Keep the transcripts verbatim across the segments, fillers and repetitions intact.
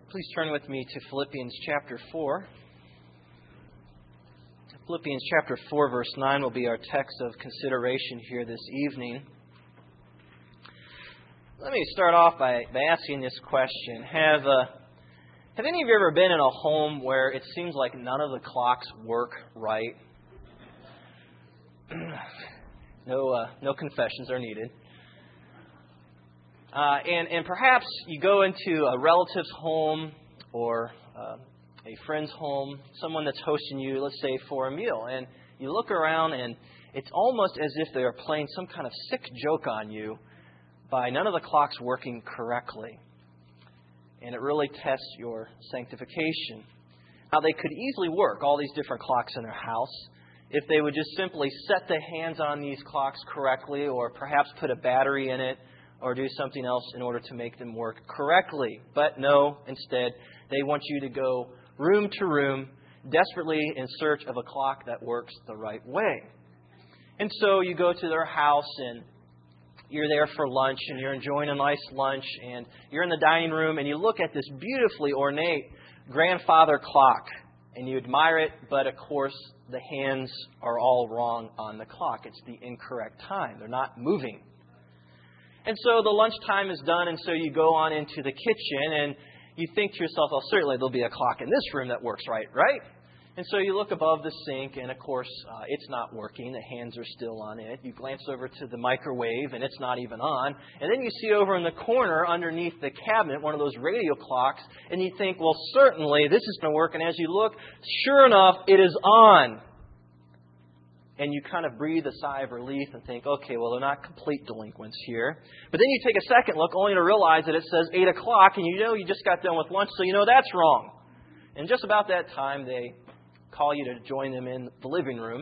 Please turn with me to Philippians chapter four. Philippians chapter four, verse nine will be our text of consideration here this evening. Let me start off by, by asking this question. Have, uh, have any of you ever been in a home where it seems like none of the clocks work right? no, uh, no confessions are needed. Uh, and, and perhaps you go into a relative's home or uh, a friend's home, someone that's hosting you, let's say, for a meal. And you look around and it's almost as if they are playing some kind of sick joke on you by none of the clocks working correctly. And it really tests your sanctification. Now, they could easily work, all these different clocks in their house, if they would just simply set the hands on these clocks correctly or perhaps put a battery in it, or do something else in order to make them work correctly. But no, instead, they want you to go room to room, desperately in search of a clock that works the right way. And so you go to their house and you're there for lunch and you're enjoying a nice lunch and you're in the dining room and you look at this beautifully ornate grandfather clock and you admire it, but of course the hands are all wrong on the clock. It's the incorrect time. They're not moving. And so the lunchtime is done, and so you go on into the kitchen, and you think to yourself, well, certainly there'll be a clock in this room that works right, right? And so you look above the sink, and of course, uh, it's not working. The hands are still on it. You glance over to the microwave, and it's not even on. And then you see over in the corner underneath the cabinet one of those radio clocks, and you think, well, certainly this is going to work. And as you look, sure enough, it is on. And you kind of breathe a sigh of relief and think, okay, well, they're not complete delinquents here. But then you take a second look only to realize that it says eight o'clock, and you know you just got done with lunch, so you know that's wrong. And just about that time, they call you to join them in the living room.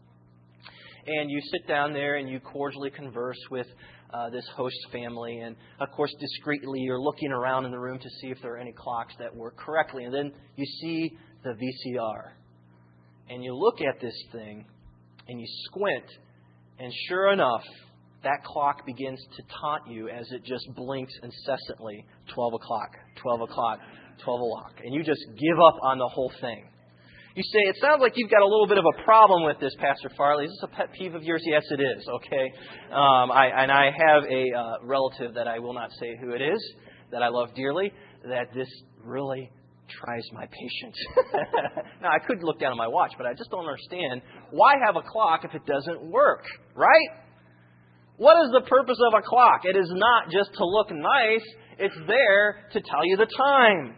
And you sit down there and you cordially converse with uh, this host family. And, of course, discreetly, you're looking around in the room to see if there are any clocks that work correctly. And then you see the V C R. And you look at this thing. And you squint, and sure enough, that clock begins to taunt you as it just blinks incessantly. twelve o'clock, twelve o'clock, twelve o'clock. And you just give up on the whole thing. You say, it sounds like you've got a little bit of a problem with this, Pastor Farley. Is this a pet peeve of yours? Yes, it is, okay? Um, I, and I have a uh, relative that I will not say who it is, that I love dearly, that this really tries my patience. Now, I could look down at my watch, but I just don't understand why have a clock if it doesn't work, right? What is the purpose of a clock? It is not just to look nice. It's there to tell you the time.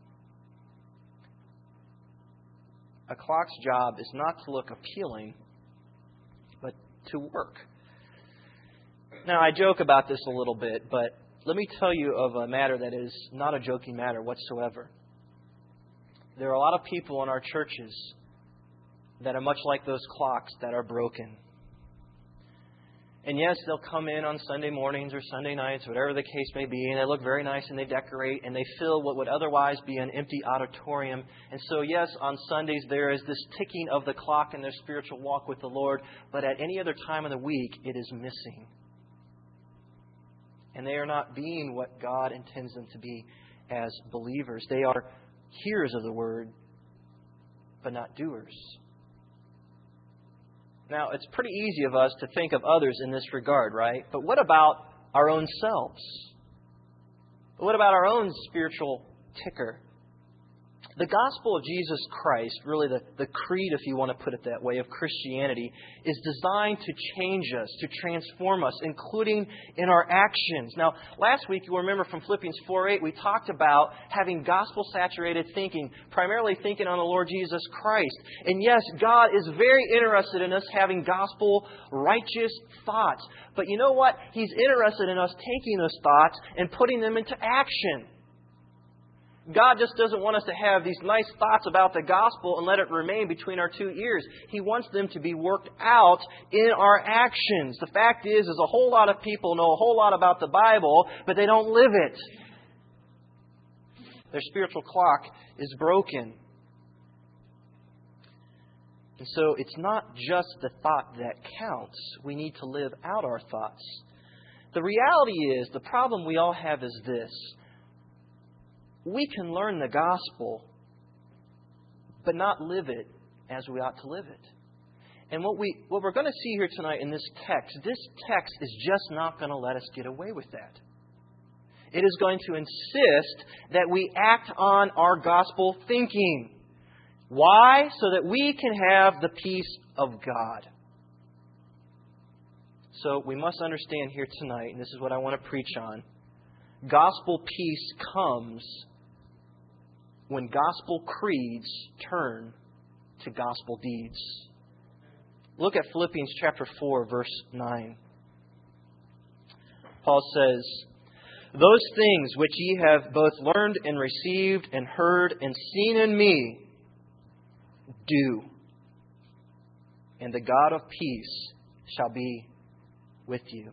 A clock's job is not to look appealing, but to work. Now, I joke about this a little bit, but let me tell you of a matter that is not a joking matter whatsoever. There are a lot of people in our churches that are much like those clocks that are broken. And yes, they'll come in on Sunday mornings or Sunday nights, whatever the case may be, and they look very nice and they decorate and they fill what would otherwise be an empty auditorium. And so yes, on Sundays there is this ticking of the clock in their spiritual walk with the Lord, but at any other time of the week it is missing. And they are not being what God intends them to be as believers. They are hearers of the word, but not doers. Now, it's pretty easy of us to think of others in this regard, right? But what about our own selves? What about our own spiritual ticker? The gospel of Jesus Christ, really the, the creed, if you want to put it that way, of Christianity, is designed to change us, to transform us, including in our actions. Now, last week, you'll remember from Philippians four eight, we talked about having gospel-saturated thinking, primarily thinking on the Lord Jesus Christ. And yes, God is very interested in us having gospel-righteous thoughts. But you know what? He's interested in us taking those thoughts and putting them into action. God just doesn't want us to have these nice thoughts about the gospel and let it remain between our two ears. He wants them to be worked out in our actions. The fact is, is a whole lot of people know a whole lot about the Bible, but they don't live it. Their spiritual clock is broken. And so it's not just the thought that counts. We need to live out our thoughts. The reality is, the problem we all have is this. we can learn the gospel, but not live it as we ought to live it. And what, we, what we're going to see here tonight in this text, this text is just not going to let us get away with that. It is going to insist that we act on our gospel thinking. Why? So that we can have the peace of God. So we must understand here tonight, and this is what I want to preach on, gospel peace comes when gospel creeds turn to gospel deeds. Look at Philippians chapter four, verse nine. Paul says, "Those things which ye have both learned and received and heard and seen in me, do, and the God of peace shall be with you."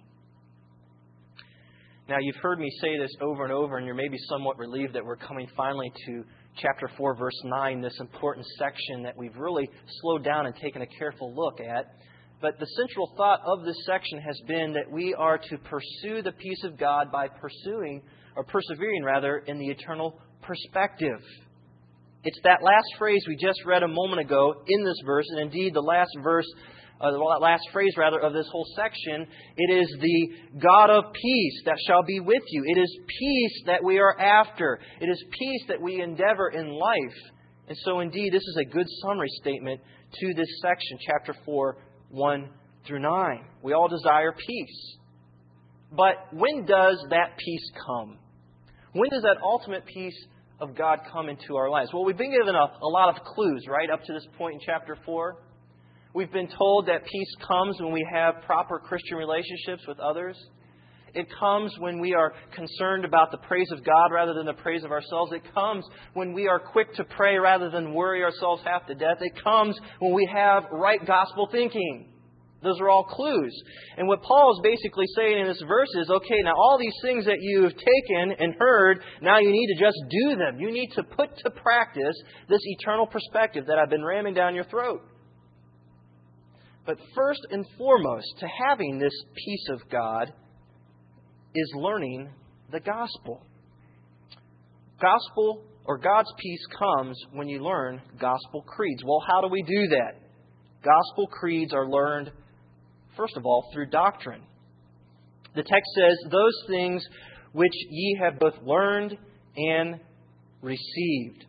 Now, you've heard me say this over and over, and you're maybe somewhat relieved that we're coming finally to chapter four, verse nine, this important section that we've really slowed down and taken a careful look at. But the central thought of this section has been that we are to pursue the peace of God by pursuing, or persevering rather, in the eternal perspective. It's that last phrase we just read a moment ago in this verse, and indeed the last verse, uh, the last phrase rather of this whole section. It is the God of peace that shall be with you. It is peace that we are after. It is peace that we endeavor in life. And so indeed this is a good summary statement to this section, chapter four, one through nine. We all desire peace. But when does that peace come? When does that ultimate peace of God come into our lives? Well, we've been given a, a lot of clues, right, up to this point in chapter four. We've been told that peace comes when we have proper Christian relationships with others. It comes when we are concerned about the praise of God rather than the praise of ourselves. It comes when we are quick to pray rather than worry ourselves half to death. It comes when we have right gospel thinking. Those are all clues. And what Paul is basically saying in this verse is, okay, now all these things that you've taken and heard, now you need to just do them. You need to put to practice this eternal perspective that I've been ramming down your throat. But first and foremost, to having this peace of God is learning the gospel. Gospel or God's peace comes when you learn gospel creeds. Well, how do we do that? Gospel creeds are learned, first of all, through doctrine. The text says, "Those things which ye have both learned and received."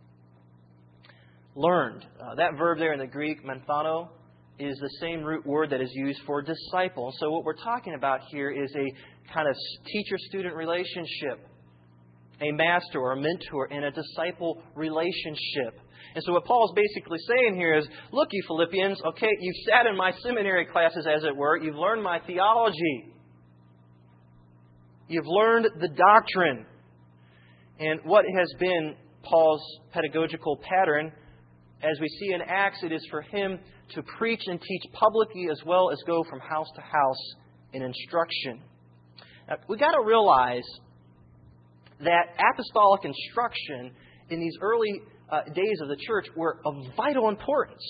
Learned. Uh, that verb there in the Greek, menthano, is the same root word that is used for disciple. So what we're talking about here is a kind of teacher-student relationship, a master or a mentor and a disciple relationship. And so what Paul is basically saying here is, look, you Philippians, okay, you've sat in my seminary classes, as it were. You've learned my theology. You've learned the doctrine. And what has been Paul's pedagogical pattern, as we see in Acts, it is for him to preach and teach publicly as well as go from house to house in instruction. Now, we've got to realize that apostolic instruction in these early uh, days of the church were of vital importance.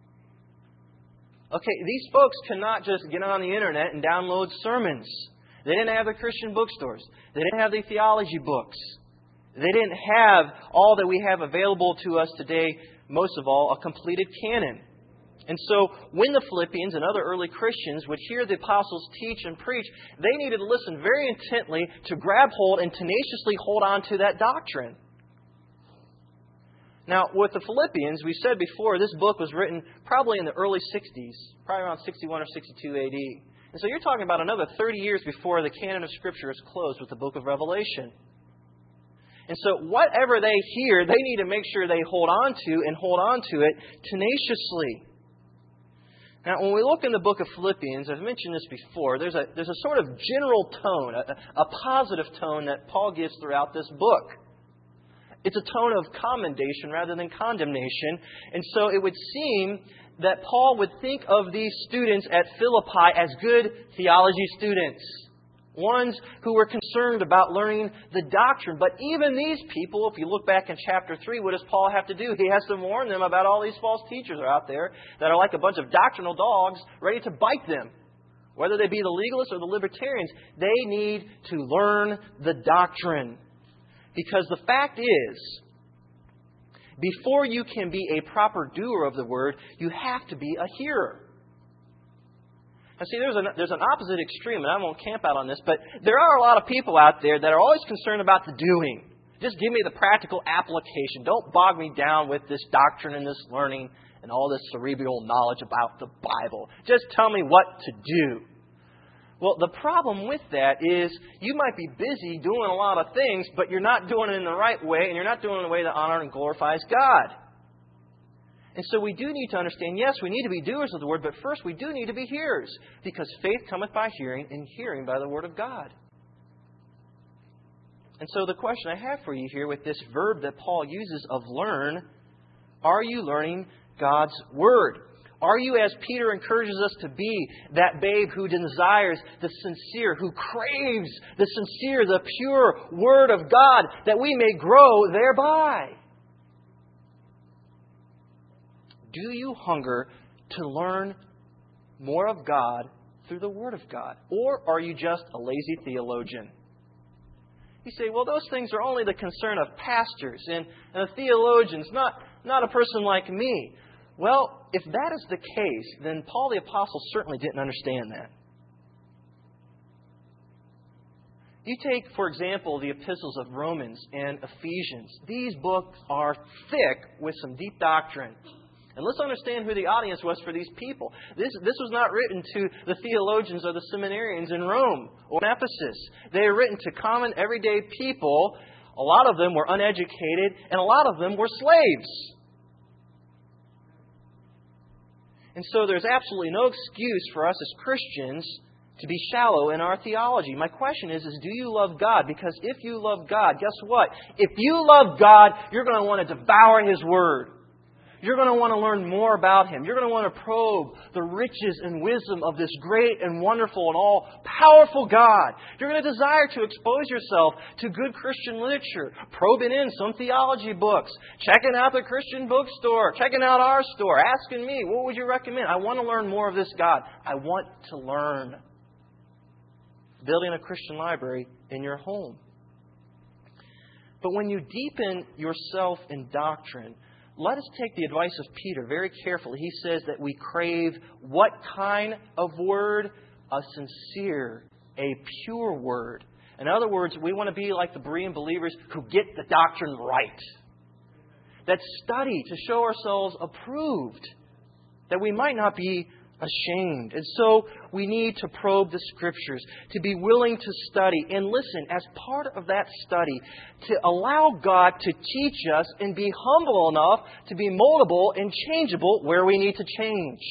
Okay, these folks cannot just get on the internet and download sermons. They didn't have the Christian bookstores. They didn't have the theology books. They didn't have all that we have available to us today, most of all, a completed canon. And so when the Philippians and other early Christians would hear the apostles teach and preach, they needed to listen very intently to grab hold and tenaciously hold on to that doctrine. Now, with the Philippians, we said before, this book was written probably in the early sixties, probably around sixty-one or sixty-two A D. And so you're talking about another thirty years before the canon of Scripture is closed with the book of Revelation. And so whatever they hear, they need to make sure they hold on to and hold on to it tenaciously. Now, when we look in the book of Philippians, I've mentioned this before, there's a, there's a sort of general tone, a, a positive tone that Paul gives throughout this book. It's a tone of commendation rather than condemnation. And so it would seem that Paul would think of these students at Philippi as good theology students. Ones who were concerned about learning the doctrine. But even these people, if you look back in chapter three, what does Paul have to do? He has to warn them about all these false teachers are out there that are like a bunch of doctrinal dogs ready to bite them. Whether they be the legalists or the libertarians, they need to learn the doctrine. Because the fact is, before you can be a proper doer of the Word, you have to be a hearer. Now see, there's an, there's an opposite extreme, and I won't camp out on this, but there are a lot of people out there that are always concerned about the doing. Just give me the practical application. Don't bog me down with this doctrine and this learning and all this cerebral knowledge about the Bible. Just tell me what to do. Well, the problem with that is you might be busy doing a lot of things, but you're not doing it in the right way, and you're not doing it in a way that honors and glorifies God. And so we do need to understand, yes, we need to be doers of the Word, but first we do need to be hearers, because faith cometh by hearing, and hearing by the Word of God. And so the question I have for you here with this verb that Paul uses of learn, are you learning God's Word? Are you, as Peter encourages us to be, that babe who desires the sincere, who craves the sincere, the pure Word of God, that we may grow thereby? Do you hunger to learn more of God through the Word of God? Or are you just a lazy theologian? You say, well, those things are only the concern of pastors and, and the theologians, not, not a person like me. Well, if that is the case, then Paul the Apostle certainly didn't understand that. You take, for example, the epistles of Romans and Ephesians. These books are thick with some deep doctrine. And let's understand who the audience was for these people. This, this was not written to the theologians or the seminarians in Rome or in Ephesus. They were written to common, everyday people. A lot of them were uneducated, and a lot of them were slaves. And so there's absolutely no excuse for us as Christians to be shallow in our theology. My question is, is do you love God? Because if you love God, guess what? If you love God, you're going to want to devour His Word. You're going to want to learn more about Him. You're going to want to probe the riches and wisdom of this great and wonderful and all-powerful God. You're going to desire to expose yourself to good Christian literature, probing in some theology books, checking out the Christian bookstore, checking out our store, asking me, what would you recommend? I want to learn more of this God. I want to learn. Building a Christian library in your home. But when you deepen yourself in doctrine, let us take the advice of Peter very carefully. He says that we crave what kind of word? A sincere, a pure word. In other words, we want to be like the Berean believers who get the doctrine right. That study to show ourselves approved. That we might not be ashamed. And so we need to probe the Scriptures, to be willing to study. And listen, as part of that study, to allow God to teach us and be humble enough to be moldable and changeable where we need to change.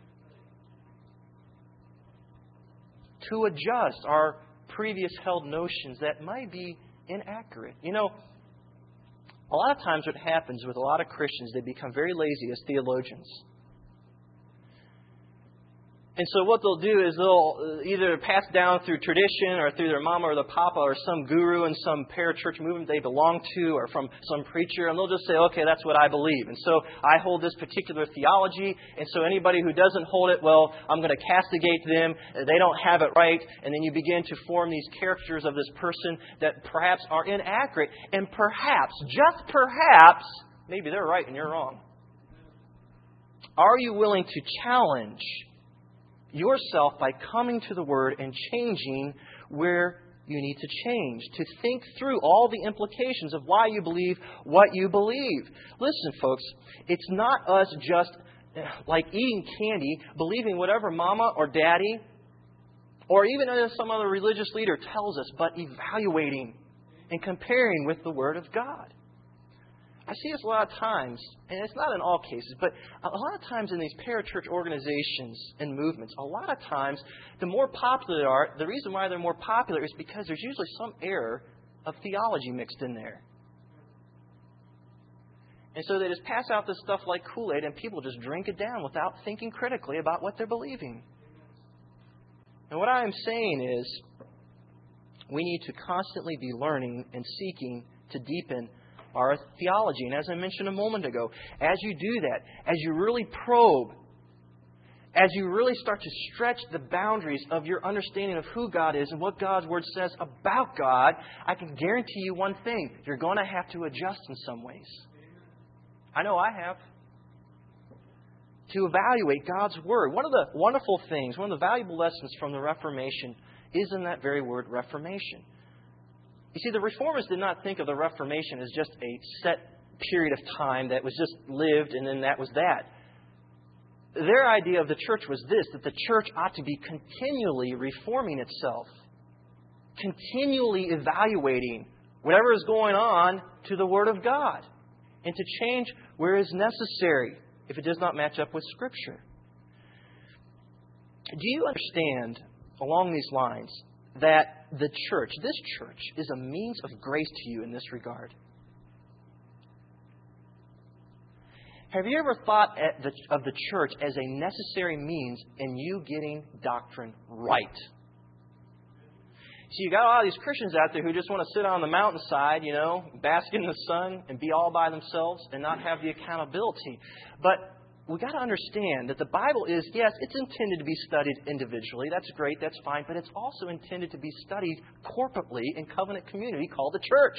To adjust our previous held notions that might be inaccurate. You know, a lot of times what happens with a lot of Christians, they become very lazy as theologians. And so what they'll do is they'll either pass down through tradition or through their mama or their papa or some guru in some parachurch movement they belong to or from some preacher, and they'll just say, okay, that's what I believe. And so I hold this particular theology, and so anybody who doesn't hold it, well, I'm going to castigate them. They don't have it right. And then you begin to form these caricatures of this person that perhaps are inaccurate. And perhaps, just perhaps, maybe they're right and you're wrong. Are you willing to challenge yourself by coming to the Word and changing where you need to change, to think through all the implications of why you believe what you believe? Listen, folks, it's not us just like eating candy, believing whatever mama or daddy or even some other religious leader tells us, but evaluating and comparing with the Word of God. I see this a lot of times, and it's not in all cases, but a lot of times in these parachurch organizations and movements, a lot of times, the more popular they are, the reason why they're more popular is because there's usually some error of theology mixed in there. And so they just pass out this stuff like Kool-Aid, and people just drink it down without thinking critically about what they're believing. And what I am saying is, we need to constantly be learning and seeking to deepen our theology. And as I mentioned a moment ago, as you do that, as you really probe, as you really start to stretch the boundaries of your understanding of who God is and what God's Word says about God, I can guarantee you one thing. You're going to have to adjust in some ways. I know I have. To evaluate God's Word. One of the wonderful things, one of the valuable lessons from the Reformation is in that very word, Reformation. You see, the Reformers did not think of the Reformation as just a set period of time that was just lived and then that was that. Their idea of the church was this, that the church ought to be continually reforming itself, continually evaluating whatever is going on to the Word of God, and to change where is necessary if it does not match up with Scripture. Do you understand, along these lines, that the church, this church, is a means of grace to you in this regard? Have you ever thought of the church as a necessary means in you getting doctrine right? See, you got a lot of these Christians out there who just want to sit on the mountainside, you know, bask in the sun and be all by themselves and not have the accountability. But we've got to understand that the Bible is, yes, it's intended to be studied individually. That's great, that's fine. But it's also intended to be studied corporately in covenant community called the church.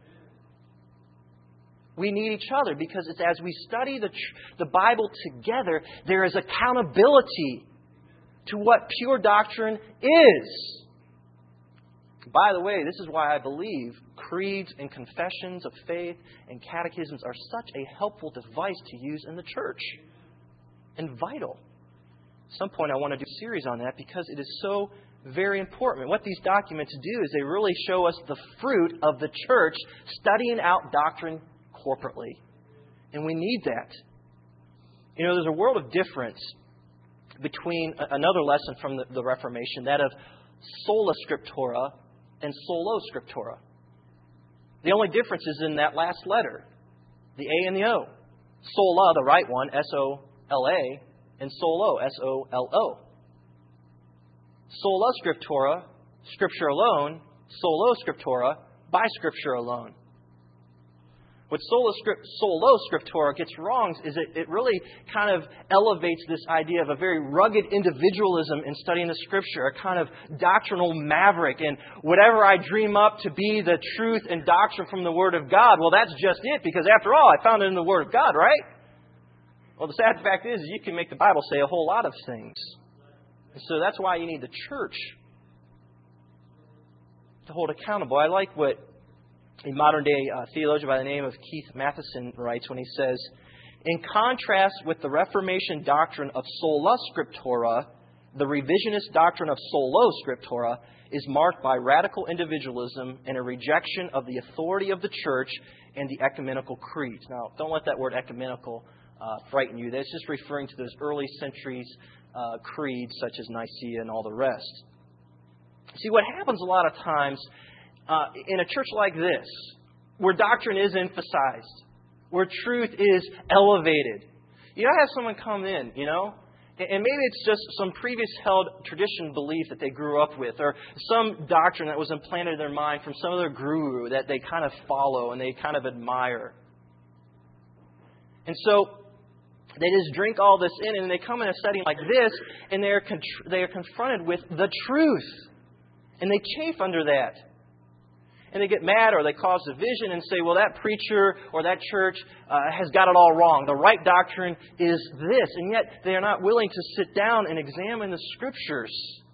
We need each other because it's as we study the, the Bible together, there is accountability to what pure doctrine is. By the way, this is why I believe creeds and confessions of faith and catechisms are such a helpful device to use in the church. And vital. At some point I want to do a series on that because it is so very important. What these documents do is they really show us the fruit of the church studying out doctrine corporately. And we need that. You know, there's a world of difference between another lesson from the, the Reformation, that of sola scriptura and solo scriptura. The only difference is in that last letter, the A and the O. Sola, the right one, S O L A, and solo, S O L O. Sola scriptura, Scripture alone. Solo scriptura, by Scripture alone. What sola script, solo scriptura gets wrong is it, it really kind of elevates this idea of a very rugged individualism in studying the Scripture, a kind of doctrinal maverick, and whatever I dream up to be the truth and doctrine from the Word of God, well, that's just it, because after all, I found it in the Word of God, right? Well, the sad fact is, you can make the Bible say a whole lot of things. And so that's why you need the church to hold accountable. I like what a modern-day uh, theologian by the name of Keith Matheson writes when he says, in contrast with the Reformation doctrine of sola scriptura, the revisionist doctrine of solo scriptura is marked by radical individualism and a rejection of the authority of the church and the ecumenical creeds. Now, don't let that word ecumenical uh, frighten you. That's just referring to those early centuries uh, creeds such as Nicaea and all the rest. See, what happens a lot of times Uh, in a church like this, where doctrine is emphasized, where truth is elevated, you gotta have someone come in, you know, and maybe it's just some previous held tradition belief that they grew up with, or some doctrine that was implanted in their mind from some other guru that they kind of follow and they kind of admire. And so they just drink all this in, and they come in a setting like this, and they are con- they are confronted with the truth, and they chafe under that. And they get mad or they cause division and say, well, that preacher or that church uh, has got it all wrong. The right doctrine is this. And yet they are not willing to sit down and examine the Scriptures.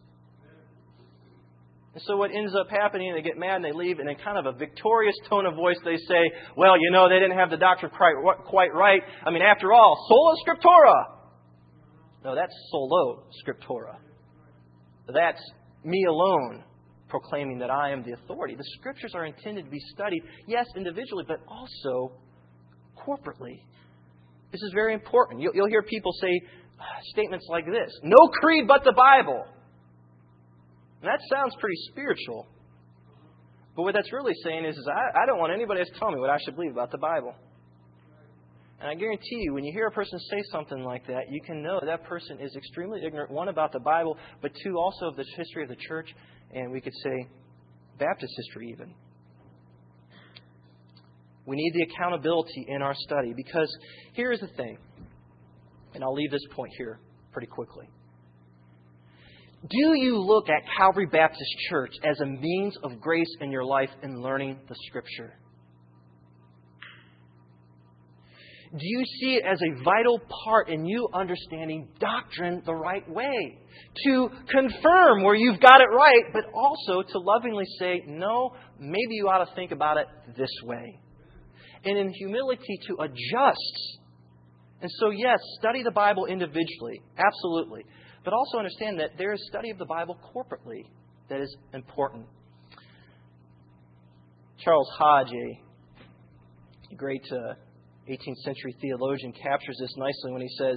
And so what ends up happening, they get mad and they leave, and in kind of a victorious tone of voice they say, well, you know, they didn't have the doctrine quite, quite right. I mean, after all, sola scriptura. No, that's solo scriptura. That's me alone proclaiming that I am the authority. The Scriptures are intended to be studied, yes, individually, but also corporately. This is very important. You'll, you'll hear people say uh, statements like this: no creed but the Bible. And that sounds pretty spiritual. But what that's really saying is, is I, I don't want anybody else to tell me what I should believe about the Bible. And I guarantee you, when you hear a person say something like that, you can know that person is extremely ignorant, one, about the Bible, but two, also of the history of the church, and we could say Baptist history even. We need the accountability in our study, because here is the thing, and I'll leave this point here. pretty quickly. Do you look at Calvary Baptist Church as a means of grace in your life in learning the Scripture? Do you see it as a vital part in you understanding doctrine the right way? To confirm where you've got it right, but also to lovingly say, no, maybe you ought to think about it this way. And in humility to adjust. And so, yes, study the Bible individually. Absolutely. But also understand that there is study of the Bible corporately that is important. Charles Hodge, a great uh, eighteenth century theologian, captures this nicely when he says,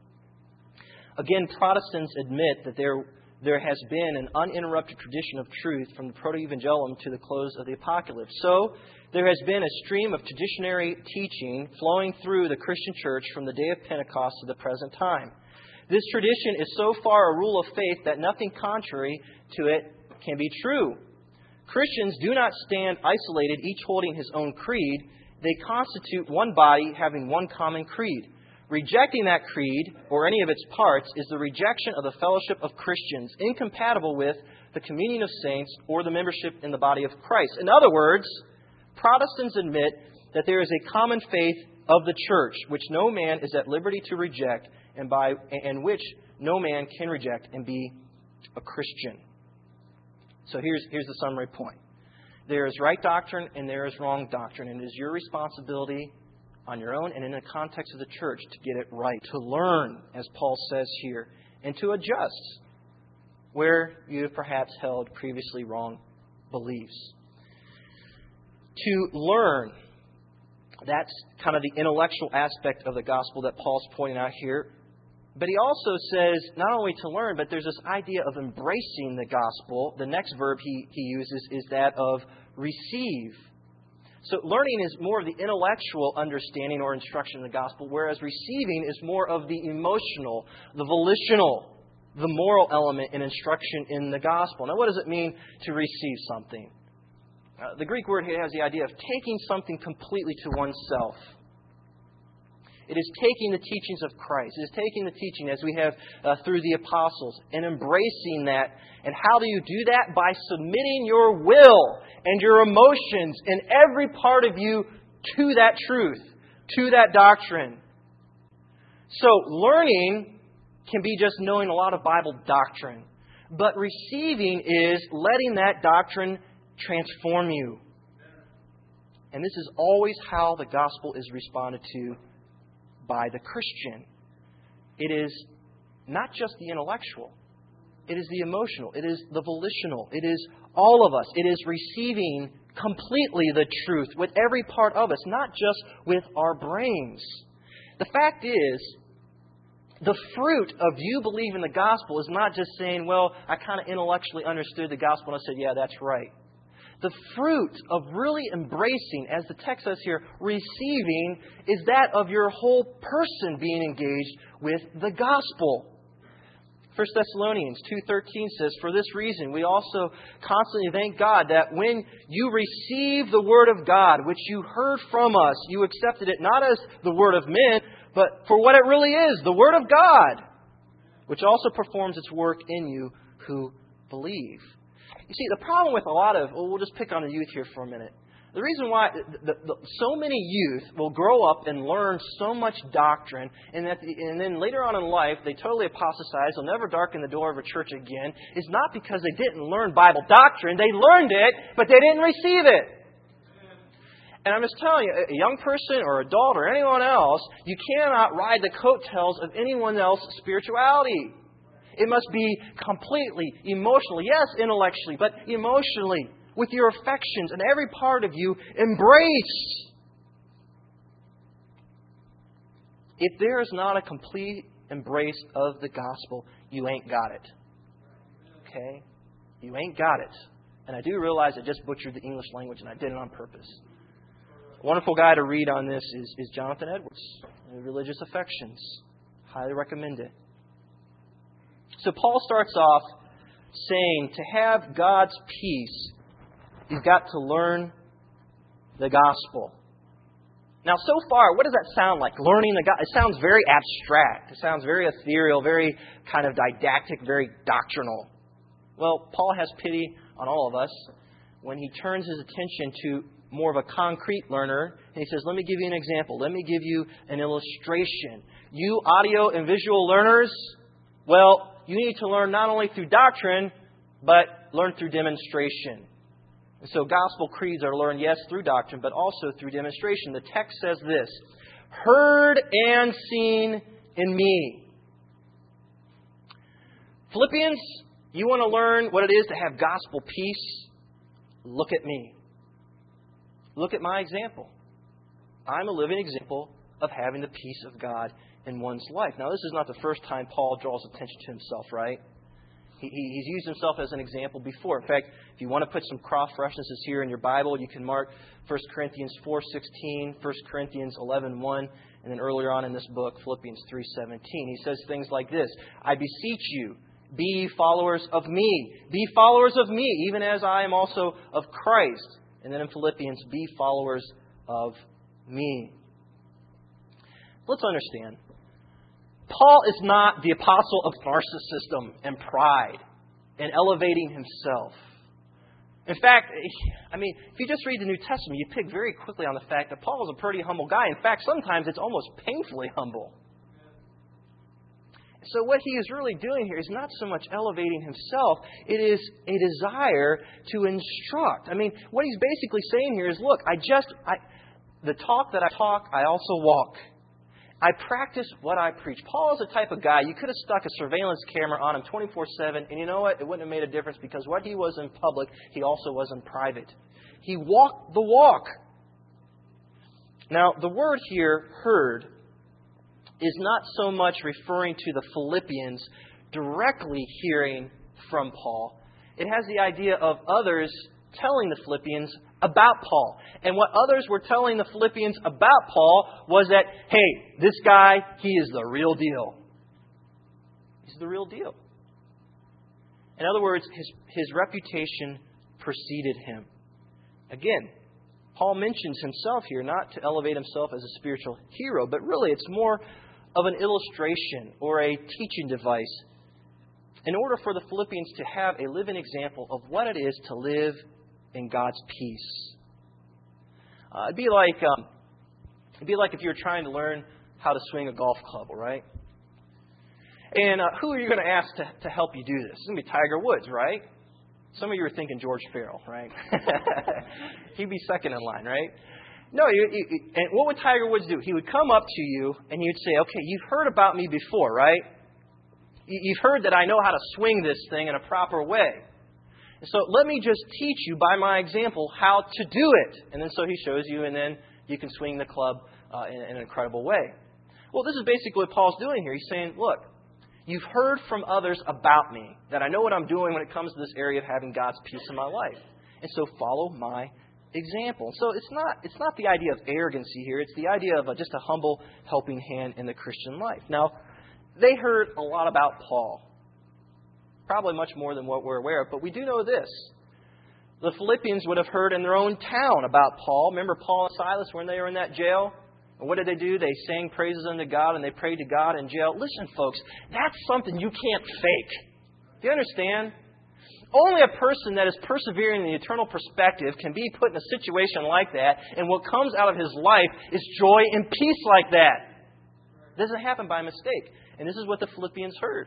again, Protestants admit that there, there has been an uninterrupted tradition of truth from the proto-evangelium to the close of the apocalypse. So, there has been a stream of traditionary teaching flowing through the Christian church from the day of Pentecost to the present time. This tradition is so far a rule of faith that nothing contrary to it can be true. Christians do not stand isolated, each holding his own creed. They constitute one body having one common creed. Rejecting that creed, or any of its parts, is the rejection of the fellowship of Christians, incompatible with the communion of saints or the membership in the body of Christ. In other words, Protestants admit that there is a common faith of the church, which no man is at liberty to reject, and by and which no man can reject and be a Christian. So here's, here's the summary point. There is right doctrine and there is wrong doctrine. And it is your responsibility on your own and in the context of the church to get it right. To learn, as Paul says here, and to adjust where you have perhaps held previously wrong beliefs. To learn, that's kind of the intellectual aspect of the gospel that Paul's pointing out here. But he also says not only to learn, but there's this idea of embracing the gospel. The next verb he, he uses is that of receive. So learning is more of the intellectual understanding or instruction of the gospel, whereas receiving is more of the emotional, the volitional, the moral element and instruction in the gospel. Now, what does it mean to receive something? Uh, the Greek word here has the idea of taking something completely to oneself. It is taking the teachings of Christ. It is taking the teaching as we have uh, through the apostles and embracing that. And how do you do that? By submitting your will and your emotions and every part of you to that truth, to that doctrine. So learning can be just knowing a lot of Bible doctrine. But receiving is letting that doctrine transform you. And this is always how the gospel is responded to by the Christian. It is not just the intellectual. It is the emotional. It is the volitional. It is all of us. It is receiving completely the truth with every part of us, not just with our brains. The fact is, the fruit of you believing the gospel is not just saying, well, I kind of intellectually understood the gospel and I said, yeah, that's right. The fruit of really embracing, as the text says here, receiving, is that of your whole person being engaged with the gospel. First Thessalonians two thirteen says, for this reason we also constantly thank God that when you receive the word of God, which you heard from us, you accepted it not as the word of men, but for what it really is, the word of God, which also performs its work in you who believe. You see, the problem with a lot of, well, we'll just pick on the youth here for a minute. The reason why the, the, so many youth will grow up and learn so much doctrine, and, that the, and then later on in life they totally apostatize, they'll never darken the door of a church again, is not because they didn't learn Bible doctrine. They learned it, but they didn't receive it. And I'm just telling you, a young person or adult or anyone else, you cannot ride the coattails of anyone else's spirituality. It must be completely emotionally, yes, intellectually, but emotionally, with your affections and every part of you, embrace. If there is not a complete embrace of the gospel, you ain't got it. Okay? You ain't got it. And I do realize I just butchered the English language, and I did it on purpose. A wonderful guy to read on this is, is Jonathan Edwards, Religious Affections. Highly recommend it. So Paul starts off saying to have God's peace, you've got to learn the gospel. Now, so far, what does that sound like? Learning the God. It sounds very abstract. It sounds very ethereal, very kind of didactic, very doctrinal. Well, Paul has pity on all of us when he turns his attention to more of a concrete learner. And he says, let me give you an example. Let me give you an illustration. You audio and visual learners, well, you need to learn not only through doctrine, but learn through demonstration. And so gospel creeds are learned, yes, through doctrine, but also through demonstration. The text says this, heard and seen in me. Philippians, you want to learn what it is to have gospel peace? Look at me. Look at my example. I'm a living example of having the peace of God in one's life. Now, this is not the first time Paul draws attention to himself, right? He, he, he's used himself as an example before. In fact, if you want to put some cross-references here in your Bible, you can mark First Corinthians four sixteen, First Corinthians eleven one, and then earlier on in this book, Philippians three seventeen. He says things like this, I beseech you, be ye followers of me. Be followers of me, even as I am also of Christ. And then in Philippians, be followers of me. Let's understand. Paul is not the apostle of narcissism and pride and elevating himself. In fact, I mean, if you just read the New Testament, you pick very quickly on the fact that Paul was a pretty humble guy. In fact, sometimes it's almost painfully humble. So what he is really doing here is not so much elevating himself. It is a desire to instruct. I mean, what he's basically saying here is, look, I just, I, the talk that I talk, I also walk. I practice what I preach. Paul is the type of guy, you could have stuck a surveillance camera on him twenty-four seven, and you know what? It wouldn't have made a difference because what he was in public, he also was in private. He walked the walk. Now, the word here, heard, is not so much referring to the Philippians directly hearing from Paul. It has the idea of others telling the Philippians about Paul. And what others were telling the Philippians about Paul was that, hey, this guy, he is the real deal. He's the real deal. In other words, his, his reputation preceded him. Again, Paul mentions himself here not to elevate himself as a spiritual hero, but really it's more of an illustration or a teaching device in order for the Philippians to have a living example of what it is to live in God's peace. Uh, it'd be like um, it'd be like if you were trying to learn how to swing a golf club, all right? And uh, who are you going to ask to, to help you do this? It's going to be Tiger Woods, right? Some of you are thinking George Farrell, right? He'd be second in line, right? No, you, you, and what would Tiger Woods do? He would come up to you and he'd say, okay, you've heard about me before, right? You've heard that I know how to swing this thing in a proper way. So let me just teach you by my example how to do it. And then so he shows you, and then you can swing the club uh, in, in an incredible way. Well, this is basically what Paul's doing here. He's saying, look, you've heard from others about me, that I know what I'm doing when it comes to this area of having God's peace in my life. And so follow my example. So it's not it's not the idea of arrogancy here. It's the idea of a, just a humble helping hand in the Christian life. Now, they heard a lot about Paul. Probably much more than what we're aware of. But we do know this. The Philippians would have heard in their own town about Paul. Remember Paul and Silas when they were in that jail? And what did they do? They sang praises unto God and they prayed to God in jail. Listen, folks, that's something you can't fake. Do you understand? Only a person that is persevering in the eternal perspective can be put in a situation like that, and what comes out of his life is joy and peace like that. It doesn't happen by mistake. And this is what the Philippians heard.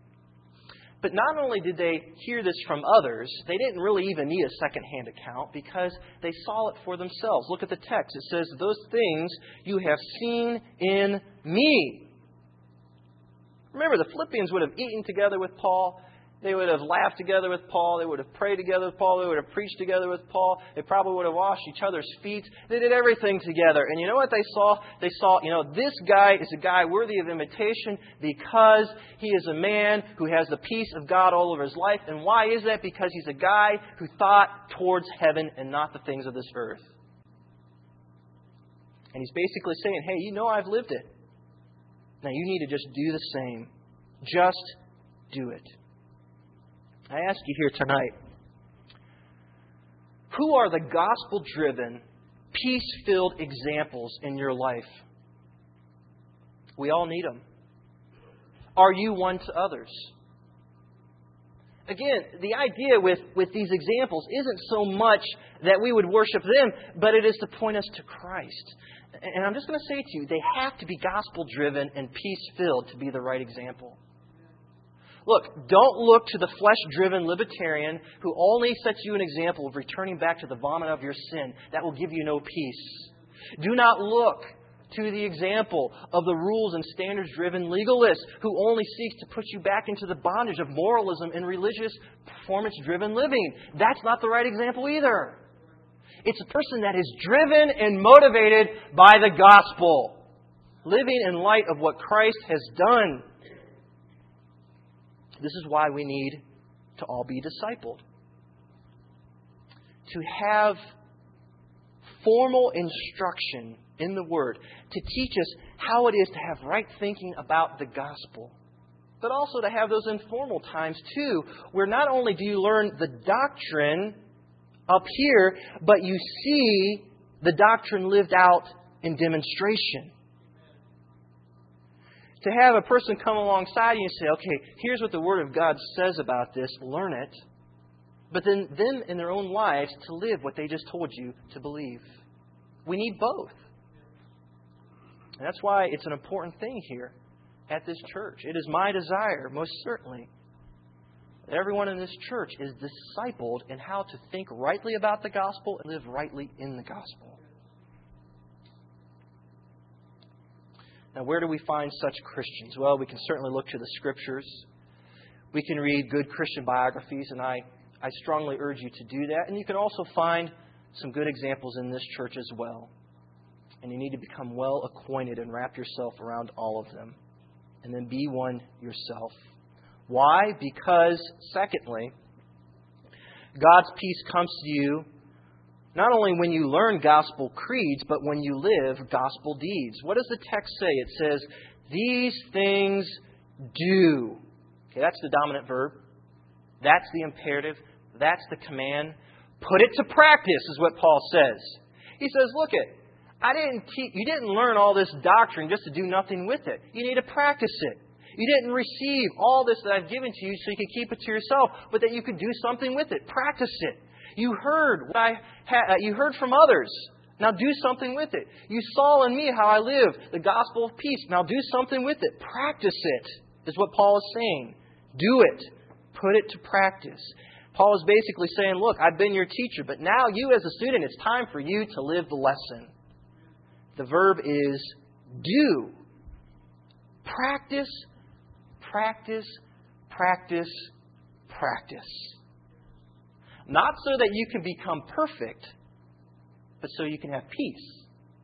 But not only did they hear this from others, they didn't really even need a second-hand account because they saw it for themselves. Look at the text. It says, those things you have seen in me. Remember, the Philippians would have eaten together with Paul. They would have laughed together with Paul. They would have prayed together with Paul. They would have preached together with Paul. They probably would have washed each other's feet. They did everything together. And you know what they saw? They saw, you know, this guy is a guy worthy of imitation because he is a man who has the peace of God all over his life. And why is that? Because he's a guy who thought towards heaven and not the things of this earth. And he's basically saying, hey, you know I've lived it. Now you need to just do the same. Just do it. I ask you here tonight, who are the gospel-driven, peace-filled examples in your life? We all need them. Are you one to others? Again, the idea with, with these examples isn't so much that we would worship them, but it is to point us to Christ. And I'm just going to say to you, they have to be gospel-driven and peace-filled to be the right example. Look, don't look to the flesh-driven libertarian who only sets you an example of returning back to the vomit of your sin. That will give you no peace. Do not look to the example of the rules and standards-driven legalist who only seeks to put you back into the bondage of moralism and religious performance-driven living. That's not the right example either. It's a person that is driven and motivated by the gospel, living in light of what Christ has done. This is why we need to all be discipled. To have formal instruction in the Word to teach us how it is to have right thinking about the gospel. But also to have those informal times too, where not only do you learn the doctrine up here, but you see the doctrine lived out in demonstration. To have a person come alongside you and say, okay, here's what the Word of God says about this, learn it. But then them in their own lives to live what they just told you to believe. We need both. And that's why it's an important thing here at this church. It is my desire, most certainly, that everyone in this church is discipled in how to think rightly about the gospel and live rightly in the gospel. Now, where do we find such Christians? Well, we can certainly look to the Scriptures. We can read good Christian biographies, and I, I strongly urge you to do that. And you can also find some good examples in this church as well. And you need to become well acquainted and wrap yourself around all of them. And then be one yourself. Why? Because, secondly, God's peace comes to you not only when you learn gospel creeds, but when you live gospel deeds. What does the text say? It says, these things do. Okay, that's the dominant verb. That's the imperative. That's the command. Put it to practice is what Paul says. He says, look it. I didn't teach, you didn't learn all this doctrine just to do nothing with it. You need to practice it. You didn't receive all this that I've given to you so you could keep it to yourself, but that you could do something with it. Practice it. You heard what I ha- you heard from others. Now do something with it. You saw in me how I live, the gospel of peace. Now do something with it. Practice it, is what Paul is saying. Do it. Put it to practice. Paul is basically saying, look, I've been your teacher, but now you as a student, it's time for you to live the lesson. The verb is do. Practice, practice, practice, practice. Not so that you can become perfect, but so you can have peace.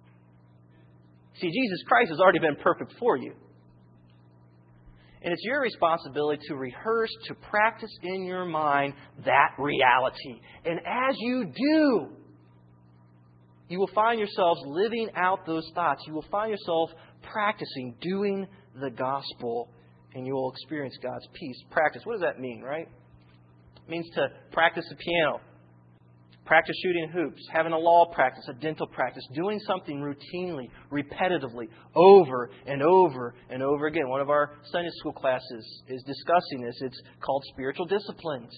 See, Jesus Christ has already been perfect for you. And it's your responsibility to rehearse, to practice in your mind that reality. And as you do, you will find yourselves living out those thoughts. You will find yourself practicing, doing the gospel, and you will experience God's peace. Practice. What does that mean, right? It means to practice the piano, practice shooting hoops, having a law practice, a dental practice, doing something routinely, repetitively, over and over and over again. One of our Sunday school classes is discussing this. It's called spiritual disciplines.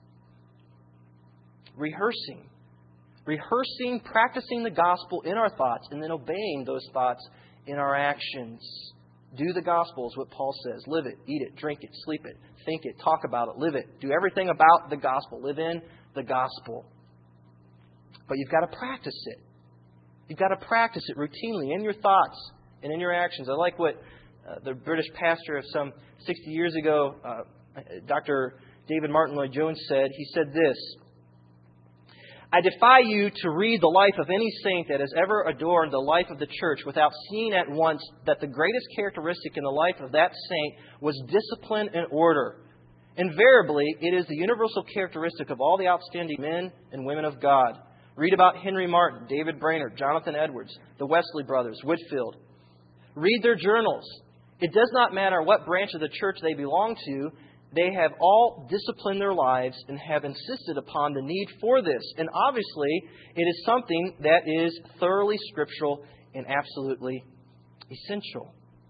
Rehearsing. Rehearsing, practicing the gospel in our thoughts, and then obeying those thoughts in our actions. Do the gospel is what Paul says. Live it, eat it, drink it, sleep it, think it, talk about it, live it. Do everything about the gospel. Live in the gospel. But you've got to practice it. You've got to practice it routinely in your thoughts and in your actions. I like what uh, the British pastor of some sixty years ago, uh, Doctor David Martin Lloyd-Jones said. He said this, I defy you to read the life of any saint that has ever adorned the life of the church without seeing at once that the greatest characteristic in the life of that saint was discipline and order. Invariably, it is the universal characteristic of all the outstanding men and women of God. Read about Henry Martin, David Brainerd, Jonathan Edwards, the Wesley brothers, Whitefield. Read their journals. It does not matter what branch of the church they belong to. they have all disciplined their lives and have insisted upon the need for this. And obviously, it is something that is thoroughly scriptural and absolutely essential.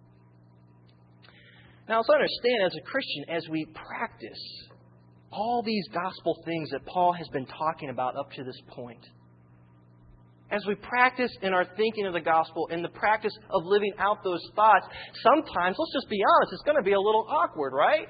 Now, let's understand as a Christian, as we practice all these gospel things that Paul has been talking about up to this point, as we practice in our thinking of the gospel, in the practice of living out those thoughts, sometimes, let's just be honest, it's going to be a little awkward, right?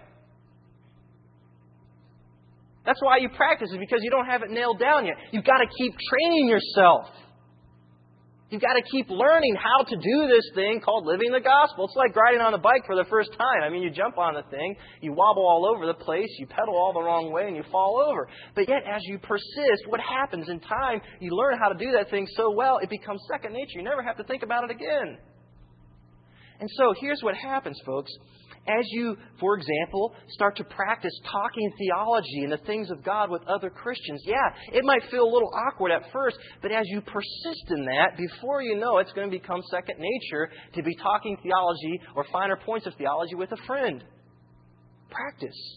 That's why you practice, is because you don't have it nailed down yet. You've got to keep training yourself. You've got to keep learning how to do this thing called living the gospel. It's like riding on a bike for the first time. I mean, you jump on the thing, you wobble all over the place, you pedal all the wrong way, and you fall over. But yet, as you persist, what happens in time, you learn how to do that thing so well, it becomes second nature. You never have to think about it again. And so, here's what happens, folks. As you, for example, start to practice talking theology and the things of God with other Christians, yeah, it might feel a little awkward at first, but as you persist in that, before you know it, it's going to become second nature to be talking theology or finer points of theology with a friend. Practice.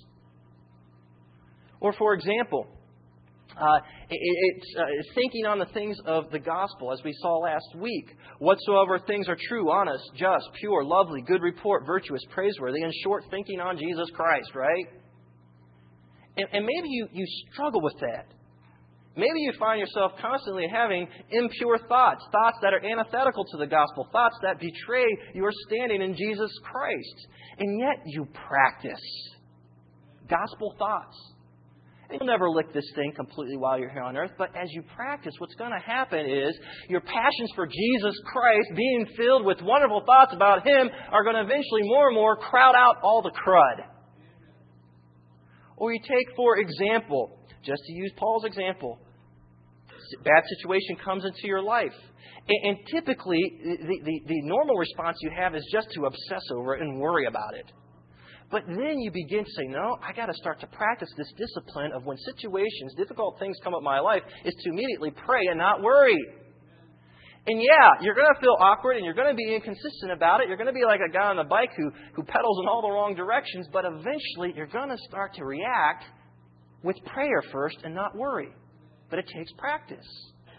Or, for example, Uh, it, it's uh, thinking on the things of the gospel, as we saw last week. Whatsoever things are true, honest, just, pure, lovely, good report, virtuous, praiseworthy. In short, thinking on Jesus Christ, right? And, and maybe you, you struggle with that. Maybe you find yourself constantly having impure thoughts, thoughts that are antithetical to the gospel, thoughts that betray your standing in Jesus Christ. And yet you practice gospel thoughts. You'll never lick this thing completely while you're here on earth, but as you practice, what's going to happen is your passions for Jesus Christ, being filled with wonderful thoughts about Him, are going to eventually more and more crowd out all the crud. Or you take, for example, just to use Paul's example, a bad situation comes into your life. And, and typically, the, the, the normal response you have is just to obsess over it and worry about it. But then you begin to say, no, I got to start to practice this discipline of when situations, difficult things come up in my life, is to immediately pray and not worry. And yeah, you're going to feel awkward and you're going to be inconsistent about it. You're going to be like a guy on a bike who, who pedals in all the wrong directions. But eventually you're going to start to react with prayer first and not worry. But it takes practice.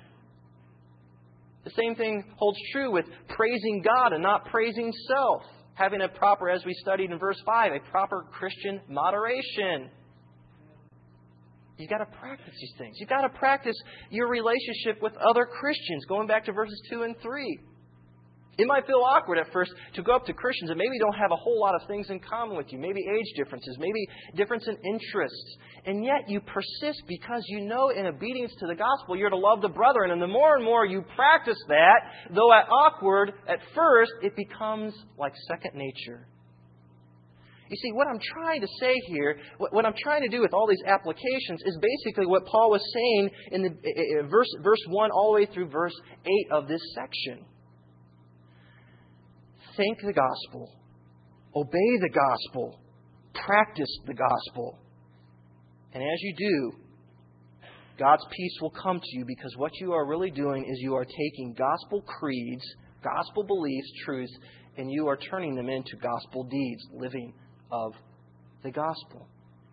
The same thing holds true with praising God and not praising self. Having a proper, as we studied in verse five, a proper Christian moderation. You've got to practice these things. You've got to practice your relationship with other Christians, going back to verses two and three. It might feel awkward at first to go up to Christians that maybe don't have a whole lot of things in common with you. Maybe age differences, maybe difference in interests. And yet you persist because you know in obedience to the gospel you're to love the brethren. And the more and more you practice that, though at awkward at first, it becomes like second nature. You see, what I'm trying to say here, what I'm trying to do with all these applications is basically what Paul was saying in the verse, verse one all the way through verse eight of this section. Think the gospel, obey the gospel, practice the gospel. And as you do, God's peace will come to you because what you are really doing is you are taking gospel creeds, gospel beliefs, truths, and you are turning them into gospel deeds, living of the gospel.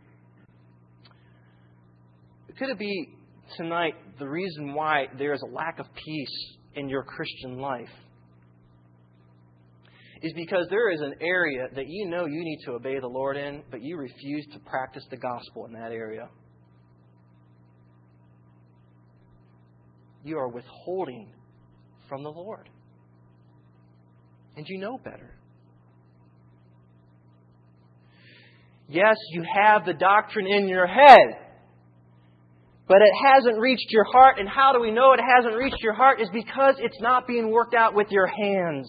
Could it be tonight the reason why there is a lack of peace in your Christian life? Is because there is an area that you know you need to obey the Lord in, but you refuse to practice the gospel in that area. You are withholding from the Lord. And you know better. Yes, you have the doctrine in your head, but it hasn't reached your heart. And how do we know it hasn't reached your heart? Is because it's not being worked out with your hands.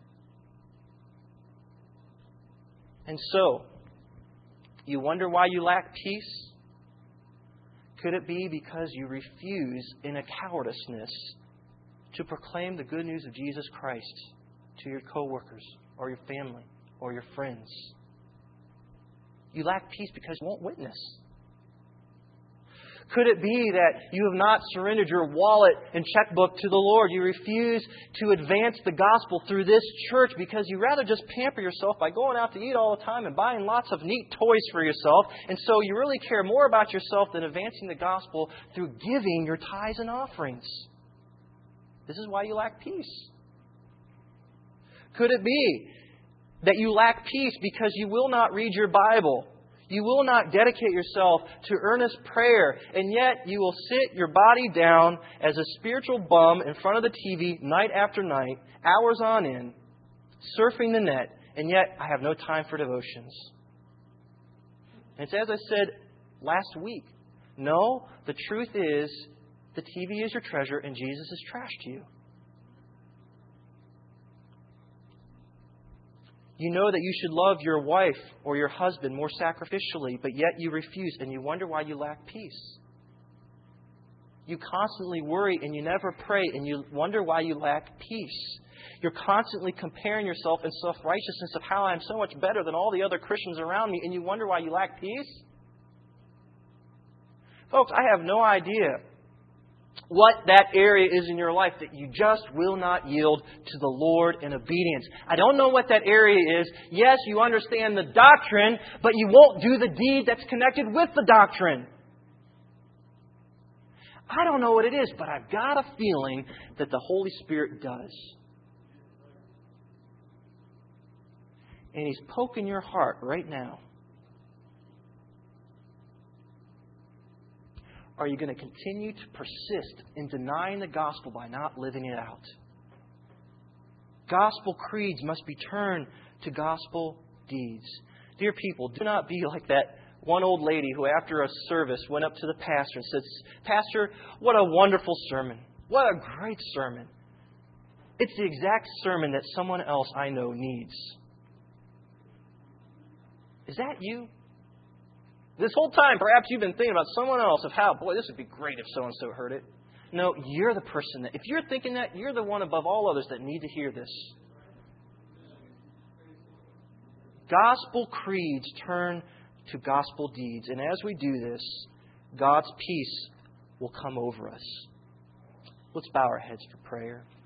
And so, you wonder why you lack peace? Could it be because you refuse in a cowardiceness to proclaim the good news of Jesus Christ to your coworkers or your family or your friends? You lack peace because you won't witness. Could it be that you have not surrendered your wallet and checkbook to the Lord? You refuse to advance the gospel through this church because you rather just pamper yourself by going out to eat all the time and buying lots of neat toys for yourself. And so you really care more about yourself than advancing the gospel through giving your tithes and offerings. This is why you lack peace. Could it be that you lack peace because you will not read your Bible? You will not dedicate yourself to earnest prayer, and yet you will sit your body down as a spiritual bum in front of the T V night after night, hours on end, surfing the net, and yet I have no time for devotions. And it's as I said last week. No, the truth is the T V is your treasure and Jesus is trash to you. You know that you should love your wife or your husband more sacrificially, but yet you refuse and you wonder why you lack peace. You constantly worry and you never pray and you wonder why you lack peace. You're constantly comparing yourself in self-righteousness of how I'm so much better than all the other Christians around me and you wonder why you lack peace. Folks, I have no idea what that area is in your life that you just will not yield to the Lord in obedience. I don't know what that area is. Yes, you understand the doctrine, but you won't do the deed that's connected with the doctrine. I don't know what it is, but I've got a feeling that the Holy Spirit does. And He's poking your heart right now. Are you going to continue to persist in denying the gospel by not living it out? Gospel creeds must be turned to gospel deeds. Dear people, do not be like that one old lady who after a service went up to the pastor and said, "Pastor, what a wonderful sermon. What a great sermon. It's the exact sermon that someone else I know needs." Is that you? This whole time, perhaps you've been thinking about someone else of how, boy, this would be great if so-and-so heard it. No, you're the person that, if you're thinking that, you're the one above all others that need to hear this. Gospel creeds turn to gospel deeds. And as we do this, God's peace will come over us. Let's bow our heads for prayer.